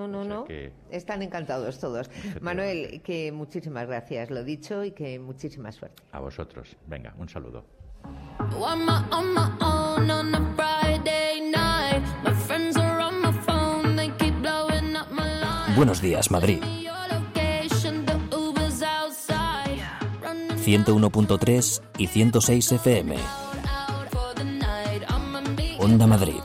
Están encantados todos. Manuel, que muchísimas gracias, lo dicho, y que muchísima suerte. A vosotros. Venga, un saludo. On my own on a Friday night. Buenos días, Madrid. 101.3 y 106 FM. Onda Madrid.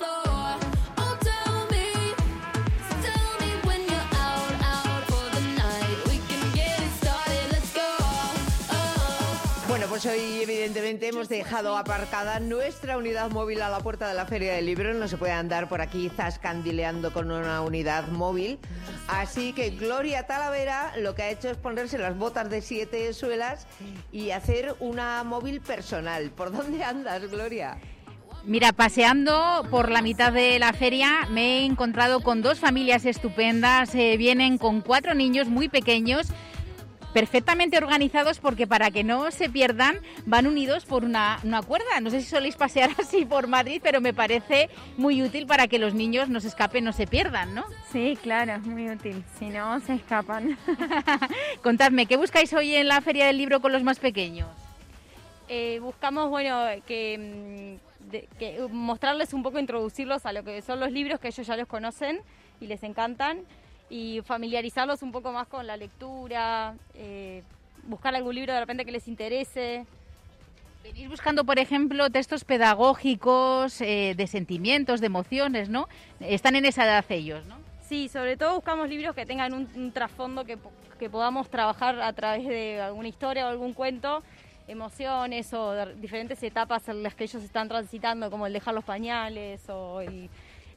Bueno, pues hoy evidentemente hemos dejado aparcada nuestra unidad móvil a la puerta de la Feria del Libro. No se puede andar por aquí zascandileando con una unidad móvil. Así que Gloria Talavera lo que ha hecho es ponerse las botas de 7 suelas y hacer una móvil personal. ¿Por dónde andas, Gloria? Mira, paseando por la mitad de la feria me he encontrado con 2 familias estupendas. Vienen con 4 niños muy pequeños, perfectamente organizados, porque para que no se pierdan van unidos por una cuerda. No sé si soléis pasear así por Madrid, pero me parece muy útil para que los niños no se escapen, no se pierdan, ¿no? Sí, claro, es muy útil, si no se escapan. Contadme, ¿qué buscáis hoy en la Feria del Libro con los más pequeños? Buscamos, que mostrarles un poco, introducirlos a lo que son los libros, que ellos ya los conocen y les encantan, y familiarizarlos un poco más con la lectura, buscar algún libro de repente que les interese. Venís buscando, por ejemplo, textos pedagógicos, de sentimientos, de emociones, ¿no? Están en esa edad ellos, ¿no? Sí, sobre todo buscamos libros que tengan un trasfondo que podamos trabajar a través de alguna historia o algún cuento, emociones o diferentes etapas en las que ellos están transitando, como el dejar los pañales o el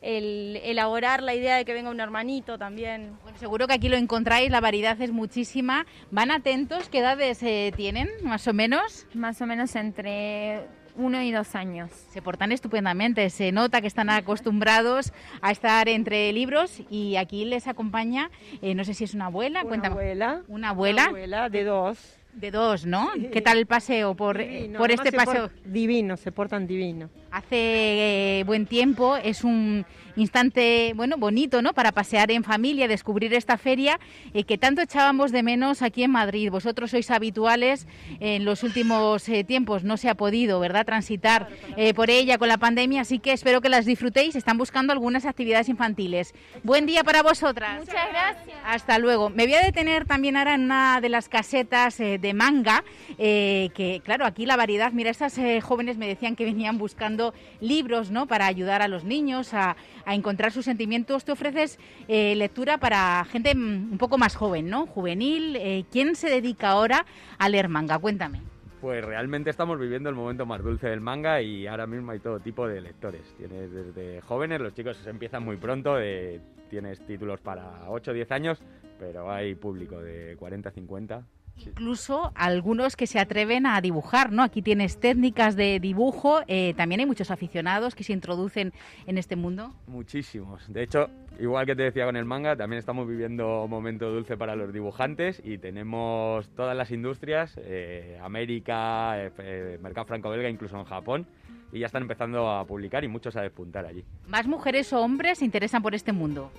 elaborar la idea de que venga un hermanito también. Bueno, seguro que aquí lo encontráis, la variedad es muchísima. ¿Van atentos? ¿Qué edades tienen, más o menos? Más o menos entre 1 y 2 años. Se portan estupendamente, se nota que están acostumbrados a estar entre libros, y aquí les acompaña, no sé si es una abuela. Una abuela. ¿Una abuela? Una abuela de 2. De 2, ¿no? Sí. ¿Qué tal el paseo por este paseo? Divino, se portan divino. Hace buen tiempo, es un instante, bonito, ¿no? Para pasear en familia, descubrir esta feria que tanto echábamos de menos aquí en Madrid. Vosotros sois habituales, en los últimos tiempos no se ha podido, ¿verdad?, transitar por ella con la pandemia, así que espero que las disfrutéis. Están buscando algunas actividades infantiles. Buen día para vosotras. Muchas gracias. Hasta luego. Me voy a detener también ahora en una de las casetas de manga, que claro, aquí la variedad, mira, estas jóvenes me decían que venían buscando libros, ¿no?, para ayudar a los niños a encontrar sus sentimientos. Tú ofreces lectura para gente un poco más joven, ¿no?, juvenil. ¿Quién se dedica ahora a leer manga? Cuéntame. Pues realmente estamos viviendo el momento más dulce del manga, y ahora mismo hay todo tipo de lectores. Tienes desde jóvenes, los chicos empiezan muy pronto, tienes títulos para 8 o 10 años, pero hay público de 40, 50... Incluso algunos que se atreven a dibujar, ¿no? Aquí tienes técnicas de dibujo, también hay muchos aficionados que se introducen en este mundo. Muchísimos. De hecho, igual que te decía con el manga, también estamos viviendo un momento dulce para los dibujantes, y tenemos todas las industrias, América, mercado franco-belga, incluso en Japón, y ya están empezando a publicar y muchos a despuntar allí. ¿Más mujeres o hombres se interesan por este mundo?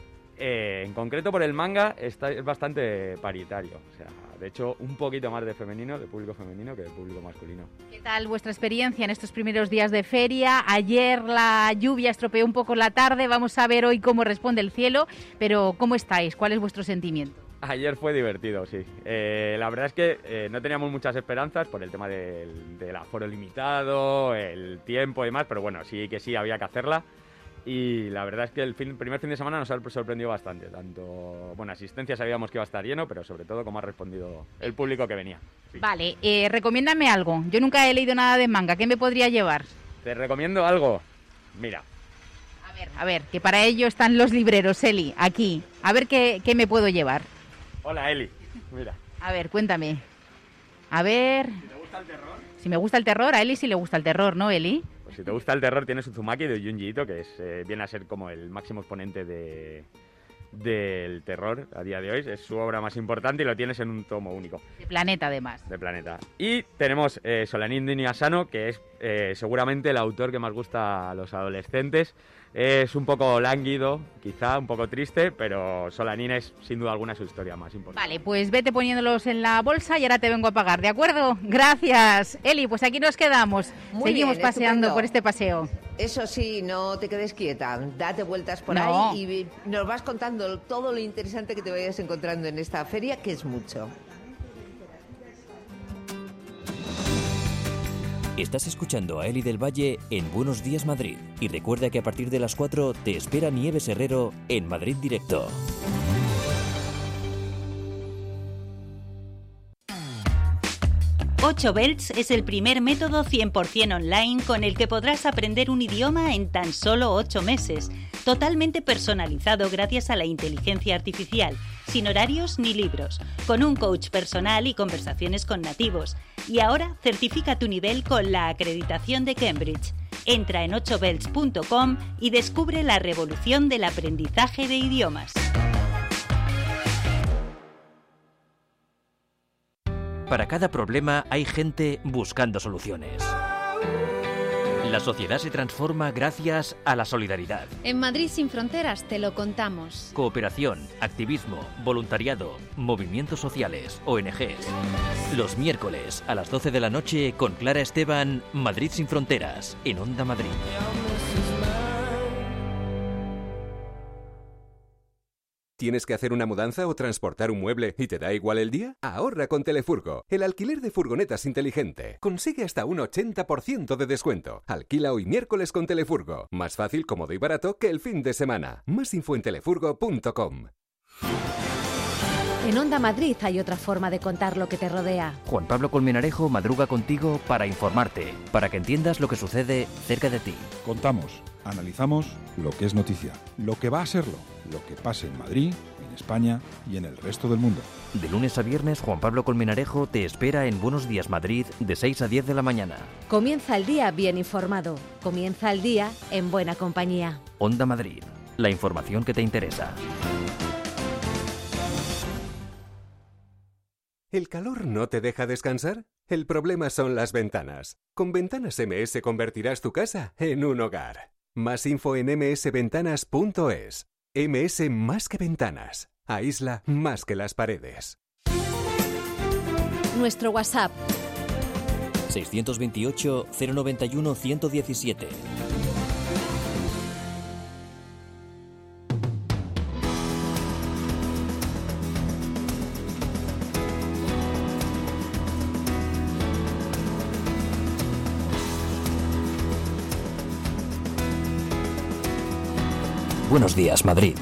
En concreto por el manga es bastante paritario, o sea, de hecho un poquito más de público femenino que de público masculino. ¿Qué tal vuestra experiencia en estos primeros días de feria? Ayer la lluvia estropeó un poco la tarde, vamos a ver hoy cómo responde el cielo, pero ¿cómo estáis? ¿Cuál es vuestro sentimiento? Ayer fue divertido, sí. La verdad es que no teníamos muchas esperanzas por el tema del aforo limitado, el tiempo y demás, pero bueno, sí, había que hacerla. Y la verdad es que el primer fin de semana nos ha sorprendido bastante. Tanto, asistencia sabíamos que iba a estar lleno, pero sobre todo cómo ha respondido el público que venía. Sí. Vale, recomiéndame algo. Yo nunca he leído nada de manga. ¿Qué me podría llevar? Te recomiendo algo. Mira. A ver, que para ello están los libreros, Eli, aquí. A ver qué me puedo llevar. Hola, Eli. Mira. A ver, cuéntame. A ver... ¿Te gusta el terror? Si me gusta el terror, a Eli sí le gusta el terror, ¿no, Eli? Pues si te gusta el terror, tienes Uzumaki de Junji Ito, que viene a ser como el máximo exponente del terror a día de hoy. Es su obra más importante y lo tienes en un tomo único. De Planeta, además. De Planeta. Y tenemos Solanin de Asano, que es seguramente el autor que más gusta a los adolescentes. Es un poco lánguido, quizá un poco triste, pero Solanin es sin duda alguna su historia más importante. Vale, pues vete poniéndolos en la bolsa y ahora te vengo a pagar, ¿de acuerdo? Gracias, Eli, pues aquí nos quedamos. Seguimos paseando por este paseo. Eso sí, no te quedes quieta, date vueltas por No. ahí y nos vas contando todo lo interesante que te vayas encontrando en esta feria, que es mucho. Estás escuchando a Eli del Valle en Buenos Días Madrid. Y recuerda que a partir de las 4 te espera Nieves Herrero en Madrid Directo. Ocho Belts es el primer método 100% online con el que podrás aprender un idioma en tan solo 8 meses, totalmente personalizado gracias a la inteligencia artificial, sin horarios ni libros, con un coach personal y conversaciones con nativos. Y ahora certifica tu nivel con la acreditación de Cambridge. Entra en 8belts.com y descubre la revolución del aprendizaje de idiomas. Para cada problema hay gente buscando soluciones. La sociedad se transforma gracias a la solidaridad. En Madrid sin fronteras te lo contamos. Cooperación, activismo, voluntariado, movimientos sociales, ONGs. Los miércoles a las 12 de la noche con Clara Esteban, Madrid sin fronteras, en Onda Madrid. ¿Tienes que hacer una mudanza o transportar un mueble y te da igual el día? Ahorra con Telefurgo, el alquiler de furgonetas inteligente. Consigue hasta un 80% de descuento. Alquila hoy miércoles con Telefurgo. Más fácil, cómodo y barato que el fin de semana. Más info en telefurgo.com. En Onda Madrid hay otra forma de contar lo que te rodea. Juan Pablo Colmenarejo madruga contigo para informarte, para que entiendas lo que sucede cerca de ti. Contamos, analizamos lo que es noticia, lo que va a serlo, lo que pase en Madrid, en España y en el resto del mundo. De lunes a viernes, Juan Pablo Colmenarejo te espera en Buenos Días Madrid de 6 a 10 de la mañana. Comienza el día bien informado. Comienza el día en buena compañía. Onda Madrid, la información que te interesa. ¿El calor no te deja descansar? El problema son las ventanas. Con Ventanas MS convertirás tu casa en un hogar. Más info en msventanas.es. MS más que ventanas. Aísla más que las paredes. Nuestro WhatsApp. 628 091 117. Buenos días, Madrid.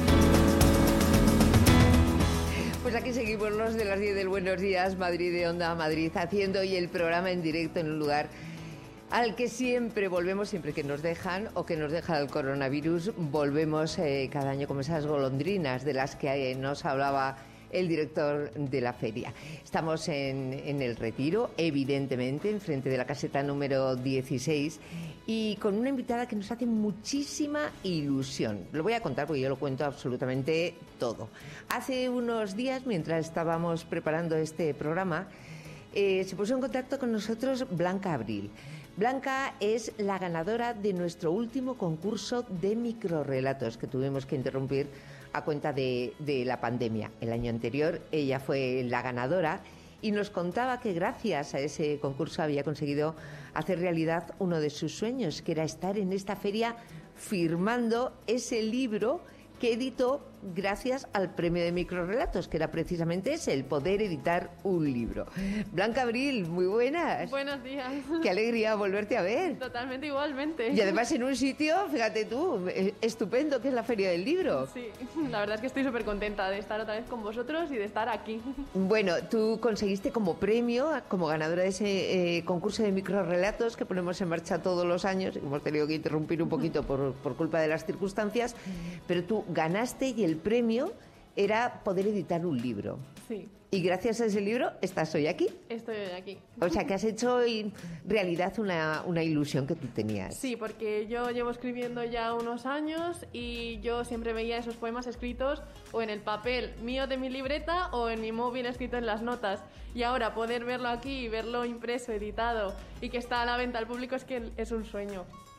Pues aquí seguimos los de las 10 del Buenos Días, Madrid de Onda Madrid, haciendo hoy el programa en directo en un lugar al que siempre volvemos, siempre que nos dejan o que nos deja el coronavirus, volvemos cada año como esas golondrinas de las que nos hablaba el director de la feria. Estamos en el Retiro, evidentemente, enfrente de la caseta número 16 y con una invitada que nos hace muchísima ilusión. Lo voy a contar porque yo lo cuento absolutamente todo. Hace unos días, mientras estábamos preparando este programa, se puso en contacto con nosotros Blanca Abril. Blanca es la ganadora de nuestro último concurso de microrrelatos que tuvimos que interrumpir a cuenta de la pandemia. El año anterior ella fue la ganadora y nos contaba que gracias a ese concurso había conseguido hacer realidad uno de sus sueños, que era estar en esta feria firmando ese libro que editó gracias al premio de microrrelatos, que era precisamente ese, el poder editar un libro. Blanca Abril, muy buenas. Buenos días. Qué alegría volverte a ver. Totalmente, igualmente. Y además en un sitio, fíjate tú, estupendo, que es la Feria del Libro. Sí, la verdad es que estoy súper contenta de estar otra vez con vosotros y de estar aquí. Bueno, tú conseguiste como premio, como ganadora de ese concurso de microrrelatos que ponemos en marcha todos los años, hemos tenido que interrumpir un poquito por culpa de las circunstancias, pero tú ganaste y el premio era poder editar un libro. Sí. Y gracias a ese libro estás hoy aquí. Estoy hoy aquí. O sea, que has hecho hoy realidad una ilusión que tú tenías. Sí, porque yo llevo escribiendo ya unos años y yo siempre veía esos poemas escritos o en el papel mío de mi libreta o en mi móvil escrito en las notas. Y ahora poder verlo aquí, verlo impreso, editado y que está a la venta al público es que es un sueño.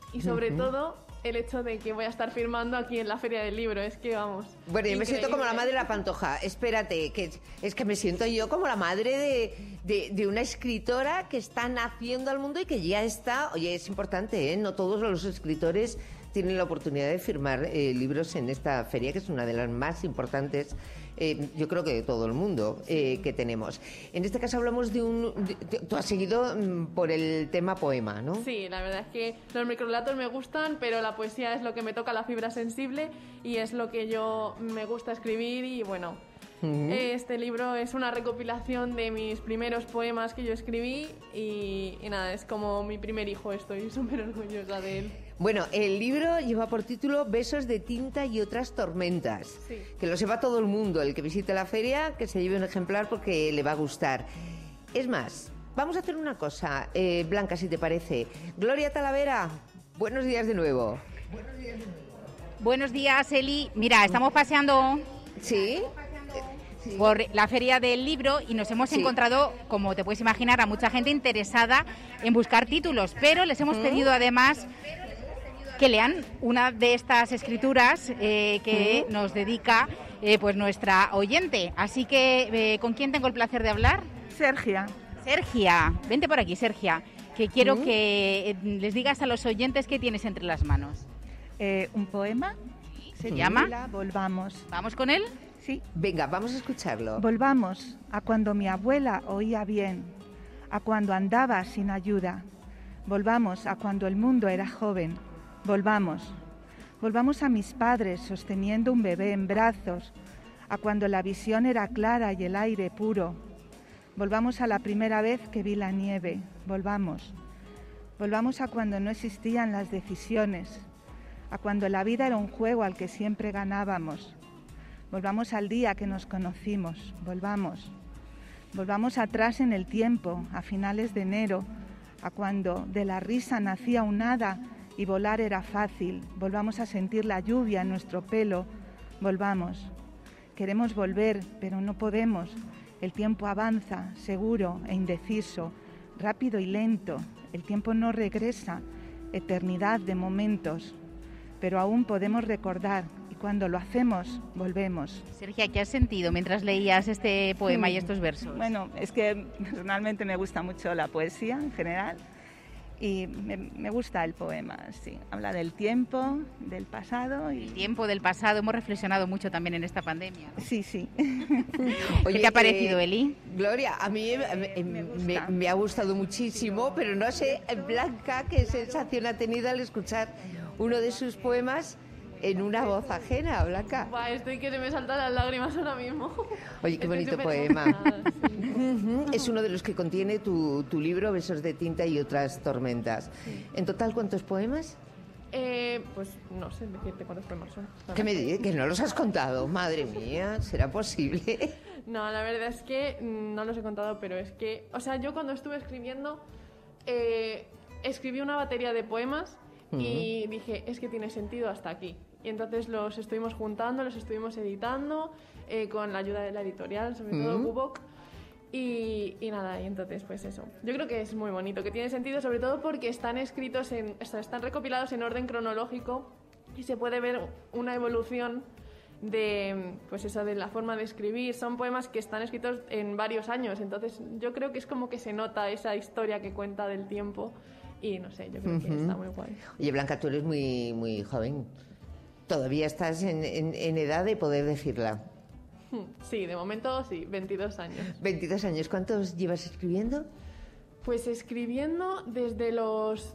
y sobre todo el hecho de que voy a estar firmando aquí en la Feria del Libro, es que vamos. Bueno, yo me siento como la madre de la Pantoja. Espérate, que es que me siento yo como la madre de una escritora que está naciendo al mundo y que ya está. Oye, es importante, ¿eh? No todos los escritores tienen la oportunidad de firmar libros en esta feria, que es una de las más importantes, yo creo que de todo el mundo, que tenemos. En este caso hablamos tú has seguido por el tema poema, ¿no? Sí, la verdad es que los microrelatos me gustan, pero la poesía es lo que me toca la fibra sensible y es lo que yo me gusta escribir y bueno... Este libro es una recopilación de mis primeros poemas que yo escribí y nada, es como mi primer hijo, estoy súper orgullosa de él. Bueno, el libro lleva por título Besos de tinta y otras tormentas. Sí. Que lo sepa todo el mundo, el que visite la feria, que se lleve un ejemplar porque le va a gustar. Es más, vamos a hacer una cosa, Blanca, si te parece. Gloria Talavera, buenos días de nuevo. Buenos días, Eli. Mira, estamos paseando... ¿Sí? Por la Feria del Libro y nos hemos encontrado, como te puedes imaginar, a mucha gente interesada en buscar títulos, pero les hemos pedido además que lean una de estas escrituras que nos dedica pues nuestra oyente. Así que, ¿con quién tengo el placer de hablar? Sergia. Sergia, vente por aquí, Sergia, que quiero que les digas a los oyentes qué tienes entre las manos. Un poema. ¿Se llama? Volvamos. ¿Vamos con él? Sí. Venga, vamos a escucharlo. Volvamos a cuando mi abuela oía bien, a cuando andaba sin ayuda. Volvamos a cuando el mundo era joven. Volvamos. Volvamos a mis padres sosteniendo un bebé en brazos, a cuando la visión era clara y el aire puro. Volvamos a la primera vez que vi la nieve. Volvamos. Volvamos a cuando no existían las decisiones, a cuando la vida era un juego al que siempre ganábamos. Volvamos al día que nos conocimos, volvamos. Volvamos atrás en el tiempo, a finales de enero, a cuando de la risa nacía un hada y volar era fácil. Volvamos a sentir la lluvia en nuestro pelo, volvamos. Queremos volver, pero no podemos. El tiempo avanza, seguro e indeciso, rápido y lento. El tiempo no regresa, eternidad de momentos. Pero aún podemos recordar. Cuando lo hacemos, volvemos. Sergia, ¿qué has sentido mientras leías este poema y estos versos? Bueno, es que personalmente me gusta mucho la poesía en general y me gusta el poema, sí. Habla del tiempo, del pasado. El tiempo, del pasado. Hemos reflexionado mucho también en esta pandemia, ¿no? Sí, sí. Oye, ¿qué te ha parecido, Eli? Gloria, a mí me ha gustado muchísimo, pero no sé, Blanca, qué sensación ha tenido al escuchar uno de sus poemas en una voz ajena, Blanca. Estoy que se me saltan las lágrimas ahora mismo. Oye, qué bonito poema. Sí. Es uno de los que contiene tu libro, Besos de tinta y otras tormentas. Sí. ¿En total cuántos poemas? Pues no sé decirte cuántos poemas son. ¿Qué me dices? ¿Que no los has contado? Madre mía, ¿será posible? No, la verdad es que no los he contado, pero es que... O sea, yo cuando estuve escribiendo, escribí una batería de poemas y dije, es que tiene sentido hasta aquí. Y entonces los estuvimos juntando, los estuvimos editando con la ayuda de la editorial, sobre todo Bubok. Y nada, y entonces pues eso. Yo creo que es muy bonito, que tiene sentido, sobre todo porque están escritos están recopilados en orden cronológico y se puede ver una evolución de pues eso, de la forma de escribir. Son poemas que están escritos en varios años, entonces yo creo que es como que se nota esa historia que cuenta del tiempo y no sé, yo creo que está muy guay. Oye, Blanca, tú eres muy, muy joven. Todavía estás en edad de poder decirla. Sí, de momento sí, 22 años. 22 años. ¿Cuántos llevas escribiendo? Pues escribiendo desde los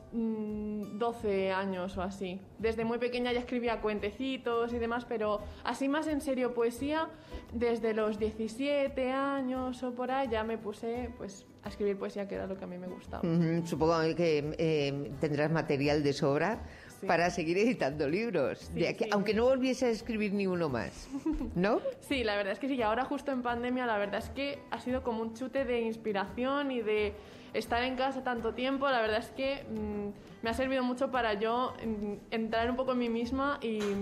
12 años o así. Desde muy pequeña ya escribía cuentecitos y demás, pero así más en serio poesía, desde los 17 años o por ahí ya me puse pues a escribir poesía, que era lo que a mí me gustaba. Supongo que tendrás material de sobra para seguir editando libros, sí, aunque no volviese a escribir ni uno más, ¿no? Sí, la verdad es que sí, y ahora justo en pandemia la verdad es que ha sido como un chute de inspiración y de estar en casa tanto tiempo. La verdad es que me ha servido mucho para yo entrar un poco en mí misma y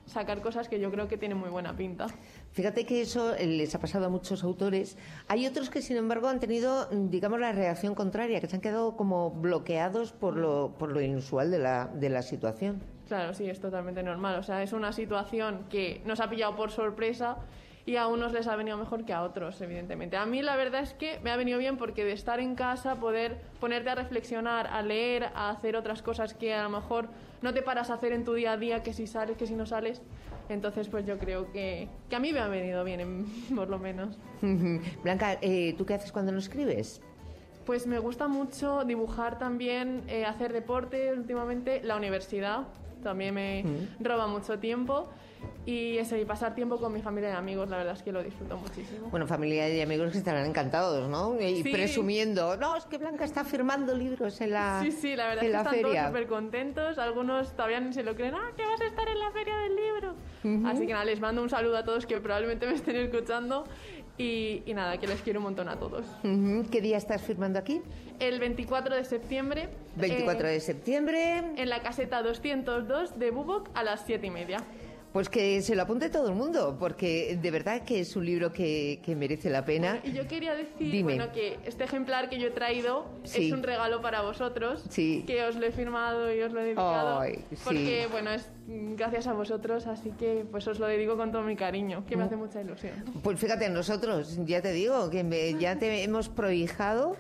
sacar cosas que yo creo que tienen muy buena pinta. Fíjate que eso les ha pasado a muchos autores. Hay otros que, sin embargo, han tenido, digamos, la reacción contraria, que se han quedado como bloqueados por lo inusual de la situación. Claro, sí, es totalmente normal. O sea, es una situación que nos ha pillado por sorpresa y a unos les ha venido mejor que a otros, evidentemente. A mí la verdad es que me ha venido bien porque de estar en casa, poder ponerte a reflexionar, a leer, a hacer otras cosas que a lo mejor no te paras a hacer en tu día a día, que si sales, que si no sales. Entonces, pues yo creo que a mí me ha venido bien, por lo menos. Blanca, ¿tú qué haces cuando no escribes? Pues me gusta mucho dibujar también, hacer deporte últimamente, la universidad también me roba mucho tiempo y eso, y pasar tiempo con mi familia y amigos, la verdad es que lo disfruto muchísimo. Bueno, familia y amigos que estarán encantados, ¿no? Y sí, presumiendo, no, es que Blanca está firmando libros en la feria. Sí, la verdad es que están todos súper contentos, algunos todavía ni se lo creen, que vas a estar en la feria del libro. Así que nada, les mando un saludo a todos que probablemente me estén escuchando. Y nada, que les quiero un montón a todos. ¿Qué día estás firmando aquí? El 24 de septiembre. 24 de septiembre. En la caseta 202 de Bubok a las 7:30. Pues que se lo apunte todo el mundo, porque de verdad que es un libro que merece la pena. Bueno, y yo quería decir, que este ejemplar que yo he traído es un regalo para vosotros, que os lo he firmado y os lo he dedicado, porque bueno, es gracias a vosotros, así que pues os lo dedico con todo mi cariño, que me hace mucha ilusión. Pues fíjate, nosotros, ya te digo, que ya te hemos prohijado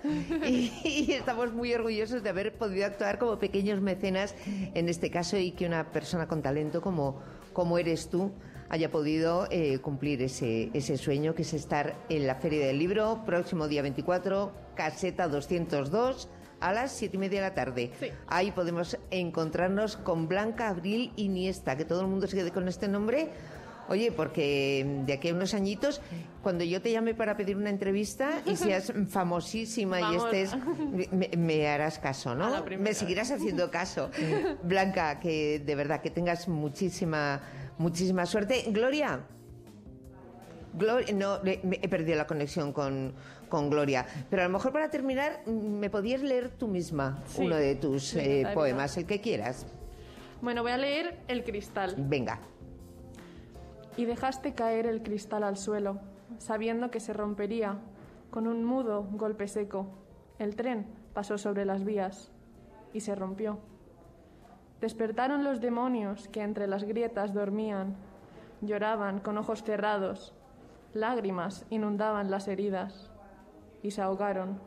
y estamos muy orgullosos de haber podido actuar como pequeños mecenas en este caso y que una persona con talento como eres tú haya podido cumplir ese sueño, que es estar en la Feria del Libro, próximo día 24, caseta 202, a las 7:30 de la tarde. Sí. Ahí podemos encontrarnos con Blanca Abril Iniesta, que todo el mundo se quede con este nombre. Oye, porque de aquí a unos añitos, cuando yo te llame para pedir una entrevista y seas famosísima y estés, me harás caso, ¿no? Me seguirás haciendo caso. Blanca, que de verdad que tengas muchísima suerte. Gloria, no, he perdido la conexión con Gloria, pero a lo mejor para terminar, ¿me podías leer tú misma uno de tus poemas, el que quieras? Bueno, voy a leer El cristal. Venga. Y dejaste caer el cristal al suelo, sabiendo que se rompería con un mudo golpe seco. El tren pasó sobre las vías y se rompió. Despertaron los demonios que entre las grietas dormían, lloraban con ojos cerrados, lágrimas inundaban las heridas y se ahogaron,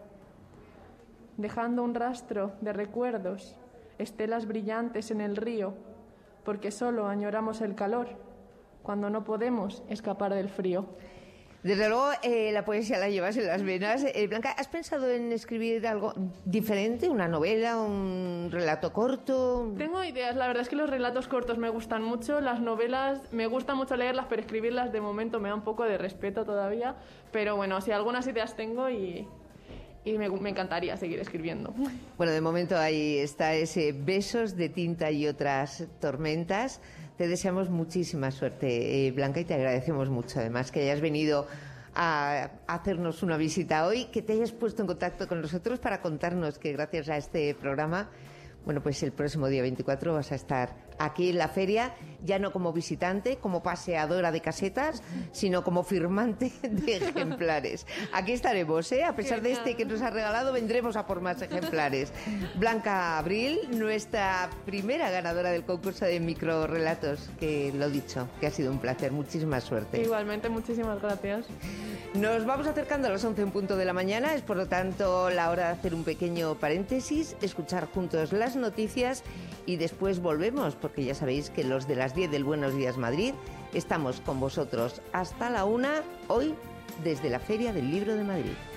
dejando un rastro de recuerdos, estelas brillantes en el río, porque solo añoramos el calor cuando no podemos escapar del frío. Desde luego, la poesía la llevas en las venas. Blanca, ¿has pensado en escribir algo diferente? ¿Una novela, un relato corto? Tengo ideas. La verdad es que los relatos cortos me gustan mucho. Las novelas me gusta mucho leerlas, pero escribirlas de momento me da un poco de respeto todavía. Pero bueno, sí, algunas ideas tengo y me encantaría seguir escribiendo. Bueno, de momento ahí está ese Besos de tinta y otras tormentas. Te deseamos muchísima suerte, Blanca, y te agradecemos mucho, además, que hayas venido a hacernos una visita hoy, que te hayas puesto en contacto con nosotros para contarnos que gracias a este programa, bueno, pues el próximo día 24 vas a estar aquí en la feria, ya no como visitante, como paseadora de casetas, sino como firmante de ejemplares. Aquí estaremos, a pesar de este que nos ha regalado, vendremos a por más ejemplares. Blanca Abril, nuestra primera ganadora del concurso de microrelatos, que lo dicho, que ha sido un placer, muchísima suerte. Igualmente, muchísimas gracias. Nos vamos acercando a las 11 en punto de la mañana, es por lo tanto la hora de hacer un pequeño paréntesis, escuchar juntos las noticias y después volvemos, porque ya sabéis que los de las 10 del Buenos Días Madrid estamos con vosotros hasta la 1, hoy desde la Feria del Libro de Madrid.